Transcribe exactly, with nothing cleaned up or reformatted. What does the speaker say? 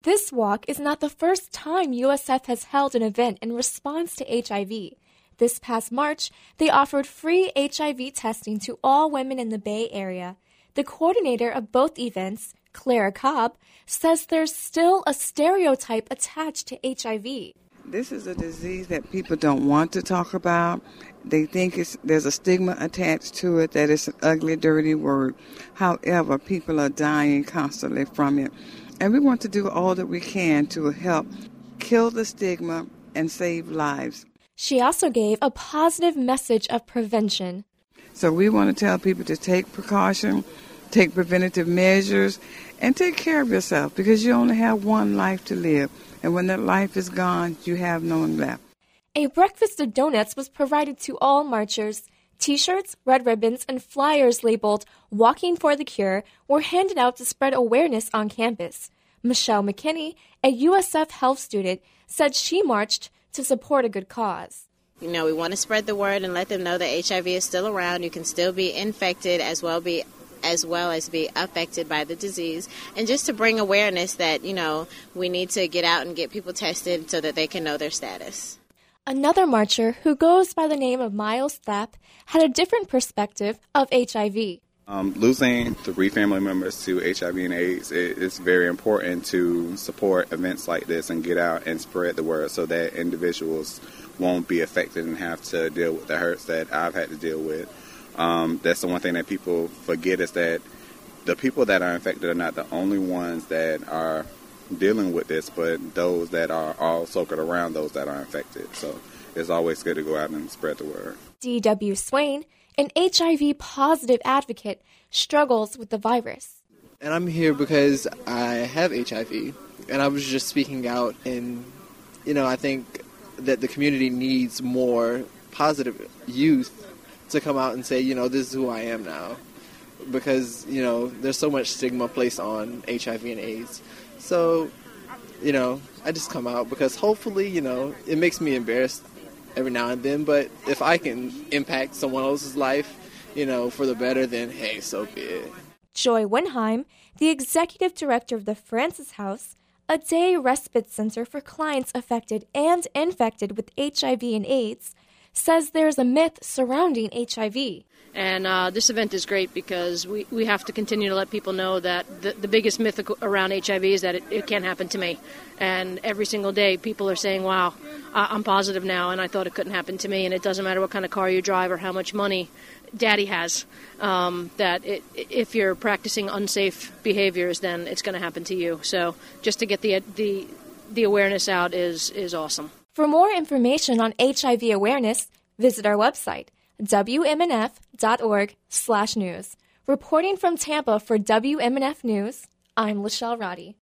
This walk is not the first time U S F has held an event in response to H I V. This past March, they offered free H I V testing to all women in the Bay Area. The coordinator of both events, Clara Cobb, says there's still a stereotype attached to H I V. This is a disease that people don't want to talk about. They think it's, there's a stigma attached to it, that it's an ugly, dirty word. However, people are dying constantly from it. And we want to do all that we can to help kill the stigma and save lives. She also gave a positive message of prevention. So we want to tell people to take precaution, take preventative measures, and take care of yourself, because you only have one life to live. And when that life is gone, you have no one left. A breakfast of donuts was provided to all marchers. T-shirts, red ribbons, and flyers labeled Walking for the Cure were handed out to spread awareness on campus. Michelle McKinney, a U S F health student, said she marched to support a good cause. You know, we want to spread the word and let them know that H I V is still around. You can still be infected as well be as well as be affected by the disease, and just to bring awareness that, you know, we need to get out and get people tested so that they can know their status. Another marcher, who goes by the name of Miles Thapp, had a different perspective of H I V. Um, losing three family members to H I V and AIDS, it, it's very important to support events like this and get out and spread the word so that individuals won't be affected and have to deal with the hurts that I've had to deal with. Um, that's the one thing that people forget, is that the people that are infected are not the only ones that are dealing with this, but those that are all circled around those that are infected. So it's always good to go out and spread the word. D W Swain, an H I V positive advocate, struggles with the virus. And I'm here because I have H I V, and I was just speaking out, and, you know, I think that the community needs more positive youth to come out and say, you know, this is who I am now. Because, you know, there's so much stigma placed on H I V and AIDS. So, you know, I just come out because hopefully, you know, it makes me embarrassed every now and then. But if I can impact someone else's life, you know, for the better, then hey, so be it. Joy Wenheim, the executive director of the Francis House, a day respite center for clients affected and infected with H I V and AIDS, says there's a myth surrounding H I V. And uh, this event is great because we, we have to continue to let people know that the, the biggest myth around H I V is that it, it can't happen to me. And every single day people are saying, wow, I'm positive now and I thought it couldn't happen to me. And it doesn't matter what kind of car you drive or how much money daddy has, um, that it, if you're practicing unsafe behaviors, then it's going to happen to you. So just to get the the, the awareness out is, is awesome. For more information on H I V awareness, visit our website, W M N F dot org slash news. Reporting from Tampa for W M N F News, I'm Lachelle Roddy.